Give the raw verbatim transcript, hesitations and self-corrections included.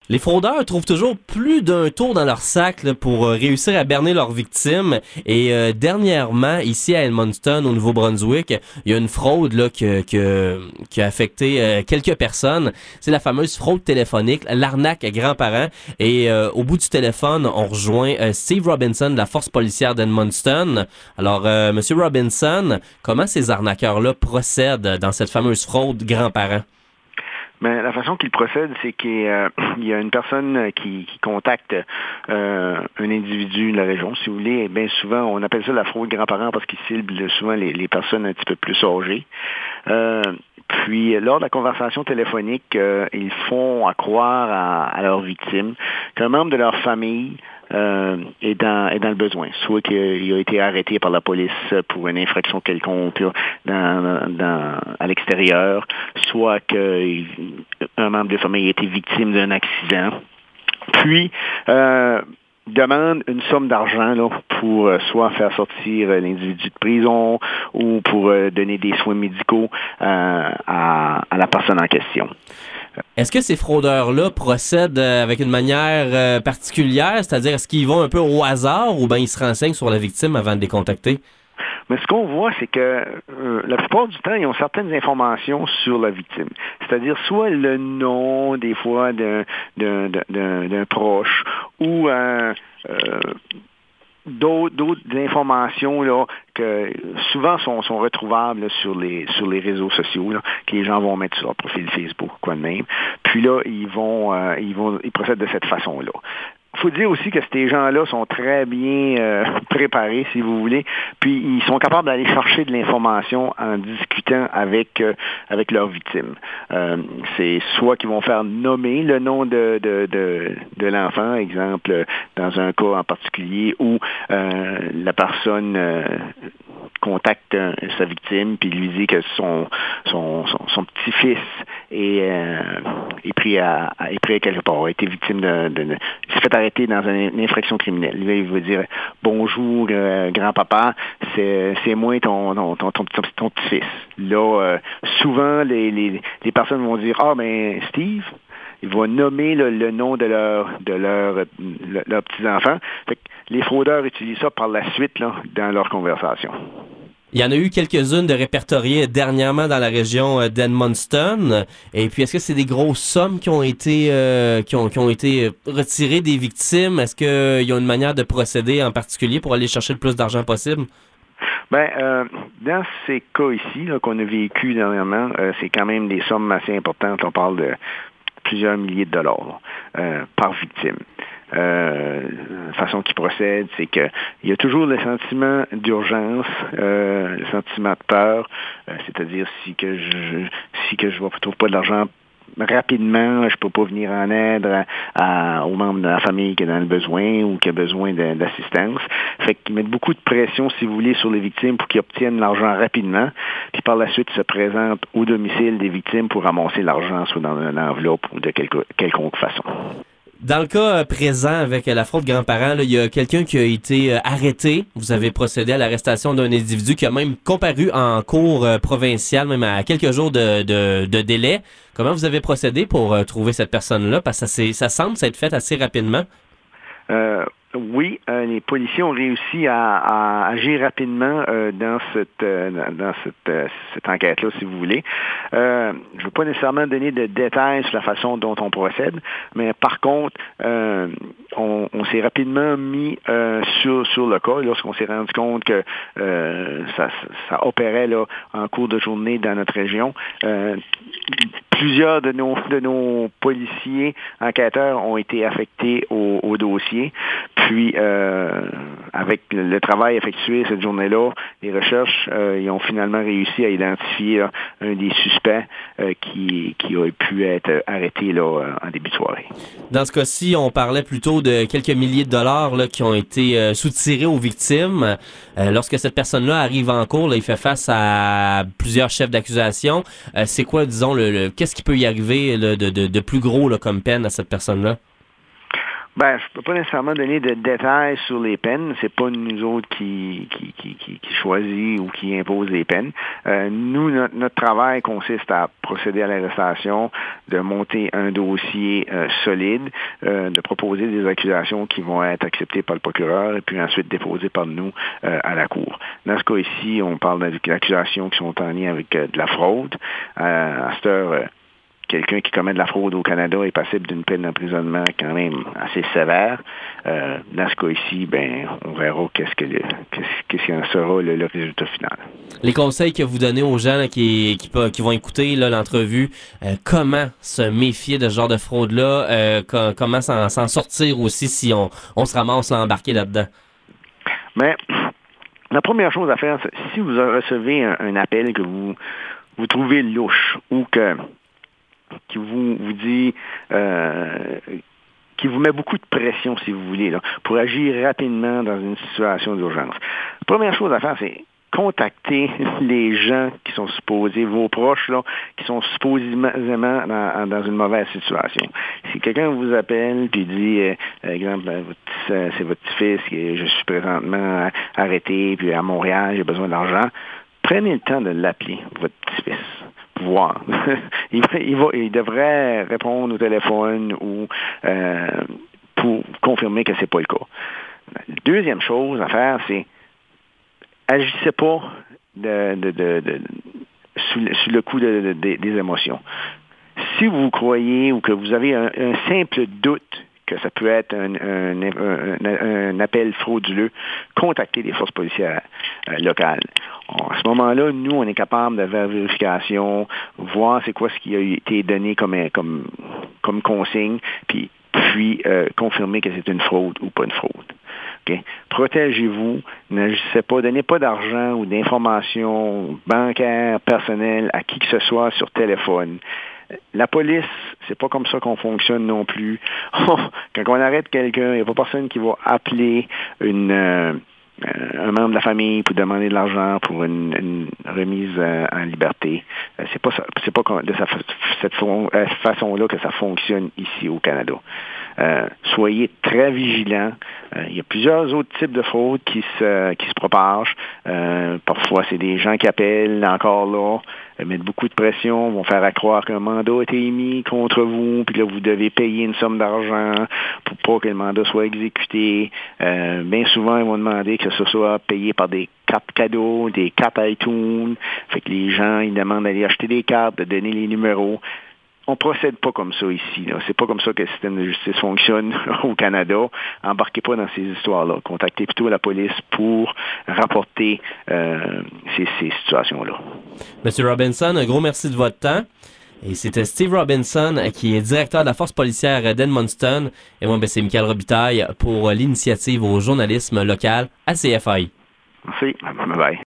Les fraudeurs trouvent toujours plus d'un tour dans leur sac là, pour euh, réussir à berner leurs victimes. Et euh, dernièrement, ici à Edmundston, au Nouveau-Brunswick, il y a une fraude là, que, que, qui a affecté euh, quelques personnes. C'est la fameuse fraude téléphonique, l'arnaque grands-parents. Et euh, au bout du téléphone, on rejoint euh, Steve Robinson de la force policière d'Edmundston. Alors, euh, Monsieur Robinson, comment ces arnaqueurs-là procèdent dans cette fameuse fraude grands-parents? Mais la façon qu'il procède, c'est qu'il euh, y a une personne qui, qui contacte euh, un individu de la région, si vous voulez. Et bien souvent, on appelle ça la fraude grands-parents parce qu'ils ciblent souvent les, les personnes un petit peu plus âgées. Euh, Puis, lors de la conversation téléphonique, euh, ils font à croire à, à leurs victimes qu'un membre de leur famille euh, est, dans, est dans le besoin. Soit qu'il a été arrêté par la police pour une infraction quelconque là, dans, dans, à l'extérieur, soit qu'un membre de la famille a été victime d'un accident. Puis, euh, demande une somme d'argent là, pour euh, soit faire sortir euh, l'individu de prison ou pour euh, donner des soins médicaux euh, à, à la personne en question. Est-ce que ces fraudeurs-là procèdent euh, avec une manière euh, particulière? C'est-à-dire, est-ce qu'ils vont un peu au hasard ou bien ils se renseignent sur la victime avant de les contacter? Mais ce qu'on voit, c'est que euh, la plupart du temps, ils ont certaines informations sur la victime. C'est-à-dire soit le nom, des fois, d'un, d'un, d'un, d'un proche ou euh, euh, d'autres, d'autres informations là, que souvent sont, sont retrouvables là, sur les sur les réseaux sociaux, là, que les gens vont mettre sur leur profil Facebook, quoi de même. Puis là, ils vont euh, ils vont ils procèdent de cette façon-là. Il faut dire aussi que ces gens-là sont très bien euh, préparés, si vous voulez, puis ils sont capables d'aller chercher de l'information en discutant avec euh, avec leurs victimes. Euh, c'est soit qu'ils vont faire nommer le nom de de, de, de l'enfant, exemple, dans un cas en particulier, où euh, la personne euh, contacte euh, sa victime, puis lui dit que son son, son, son petit-fils est, euh, est pris à est pris à quelque part, a été victime de, de, de s'est fait arrêter dans une infraction criminelle. Lui, il veut dire bonjour euh, grand-papa, c'est c'est moi ton ton ton, ton, ton, ton petit-fils. Là, euh, souvent les, les les personnes vont dire ah ben Steve, il va nommer le, le nom de leur de leur le, leurs petits-enfants. Fait que les fraudeurs utilisent ça par la suite là, dans leur conversation. Il y en a eu quelques-unes de répertoriées dernièrement dans la région d'Edmundston. Et puis, est-ce que c'est des grosses sommes qui ont été euh, qui ont qui ont été retirées des victimes? Est-ce qu'il y a une manière de procéder en particulier pour aller chercher le plus d'argent possible? Ben, euh, dans ces cas ici là, qu'on a vécu dernièrement, euh, c'est quand même des sommes assez importantes. On parle de plusieurs milliers de dollars là, euh, par victime. Euh, la façon qu'il procède, c'est que il y a toujours le sentiment d'urgence, euh, le sentiment de peur, euh, c'est-à-dire si que je si que je ne trouve pas de l'argent rapidement, je peux pas venir en aide à, à, aux membres de la famille qui est dans le besoin ou qui a besoin de, d'assistance. Fait qu'ils mettent beaucoup de pression, si vous voulez, sur les victimes pour qu'ils obtiennent l'argent rapidement, puis par la suite se présentent au domicile des victimes pour ramasser l'argent, soit dans une enveloppe ou de quelque, quelconque façon. Dans le cas présent avec la fraude grands-parents, là, il y a quelqu'un qui a été arrêté. Vous avez procédé à l'arrestation d'un individu qui a même comparu en cour provinciale, même à quelques jours de, de, de délai. Comment vous avez procédé pour euh, trouver cette personne-là? Parce que ça, c'est, ça semble s'être fait assez rapidement. Euh, oui, euh, les policiers ont réussi à, à agir rapidement euh, dans cette euh, dans cette, euh, cette enquête-là, si vous voulez. Euh, je ne veux pas nécessairement donner de détails sur la façon dont on procède, mais par contre, euh, on, on s'est rapidement mis euh, sur sur le cas lorsqu'on s'est rendu compte que euh, ça, ça opérait là en cours de journée dans notre région. Euh, Plusieurs de nos de nos policiers enquêteurs ont été affectés au, au dossier. Puis, euh, avec le, le travail effectué cette journée-là, les recherches, euh, ils ont finalement réussi à identifier là, un des suspects euh, qui qui aurait pu être arrêté là en début de soirée. Dans ce cas-ci, on parlait plutôt de quelques milliers de dollars là, qui ont été euh, soutirés aux victimes. Euh, lorsque cette personne-là arrive en cours, là, il fait face à plusieurs chefs d'accusation. Euh, c'est quoi, disons, le, le qu'est-ce qui peut y arriver là, de, de, de plus gros là, comme peine à cette personne-là? Ben, je peux pas nécessairement donner de détails sur les peines. C'est pas nous autres qui qui, qui, qui, qui choisit ou qui impose les peines. Euh, nous, notre, notre travail consiste à procéder à l'arrestation, de monter un dossier euh, solide, euh, de proposer des accusations qui vont être acceptées par le procureur et puis ensuite déposées par nous euh, à la cour. Dans ce cas ici, on parle d'accusations qui sont en lien avec euh, de la fraude. Euh, à cette heure, euh, quelqu'un qui commet de la fraude au Canada est passible d'une peine d'emprisonnement quand même assez sévère. Euh, dans ce cas ici, ben, on verra qu'est-ce que le, qu'est-ce, qu'est-ce qu'il en sera le, le résultat final. Les conseils que vous donnez aux gens là, qui, qui, qui vont écouter là, l'entrevue, euh, comment se méfier de ce genre de fraude-là, euh, com- comment s'en, s'en sortir aussi si on, on se ramasse là, embarqué là-dedans? Mais la première chose à faire, c'est si vous recevez un, un appel que vous, vous trouvez louche ou que qui vous, vous dit, euh, qui vous met beaucoup de pression, si vous voulez, là, pour agir rapidement dans une situation d'urgence. La première chose à faire, c'est contacter les gens qui sont supposés, vos proches, là, qui sont supposément dans, dans une mauvaise situation. Si quelqu'un vous appelle et dit, euh, par exemple, votre, c'est votre petit-fils, je suis présentement arrêté, puis à Montréal, j'ai besoin d'argent, prenez le temps de l'appeler, votre petit-fils. Voir. il, il, va, il devrait répondre au téléphone ou euh, pour confirmer que c'est pas le cas. La deuxième chose à faire, c'est agissez pas de, de, de, de, sous, sous le coup de, de, de, des émotions. Si vous croyez ou que vous avez un, un simple doute que ça peut être un, un, un, un appel frauduleux, contactez les forces policières euh, locales. À ce moment-là, nous, on est capable de faire vérification, voir c'est quoi ce qui a été donné comme, comme, comme consigne, puis, puis euh, confirmer que c'est une fraude ou pas une fraude. Okay? Protégez-vous, n'agissez pas, donnez pas d'argent ou d'informations bancaires, personnelles à qui que ce soit sur téléphone. La police, c'est pas comme ça qu'on fonctionne non plus. Quand on arrête quelqu'un, il n'y a pas personne qui va appeler une... Euh, Euh, un membre de la famille pour demander de l'argent pour une, une remise euh, en liberté. Euh, c'est pas ça, c'est pas de sa, cette fon, euh, façon-là que ça fonctionne ici au Canada. Euh, soyez très vigilants. Euh, il y a plusieurs autres types de fraudes qui se qui se propagent. Euh, parfois, c'est des gens qui appellent encore là, euh, mettent beaucoup de pression, vont faire à croire qu'un mandat a été émis contre vous, puis là, vous devez payer une somme d'argent pour pas que le mandat soit exécuté. Euh, bien souvent, ils vont demander que ce soit payé par des cartes cadeaux, des cartes iTunes. Fait que les gens, ils demandent d'aller acheter des cartes, de donner les numéros. On procède pas comme ça ici. Là. C'est pas comme ça que le système de justice fonctionne au Canada. Embarquez pas dans ces histoires-là. Contactez plutôt la police pour rapporter euh, ces, ces situations-là. Monsieur Robinson, un gros merci de votre temps. Et c'était Steve Robinson, qui est directeur de la force policière d'Edmundston. Et moi, ben, c'est Michael Robitaille pour l'initiative au journalisme local à C F A I. Merci. Bye bye.